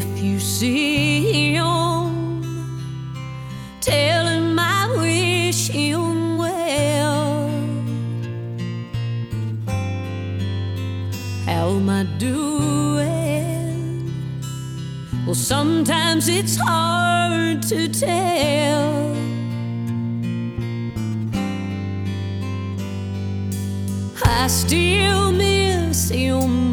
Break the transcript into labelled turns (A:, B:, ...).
A: if you see him, tell him I wish him well. How am I doing? Well, sometimes it's hard to tell. I still miss him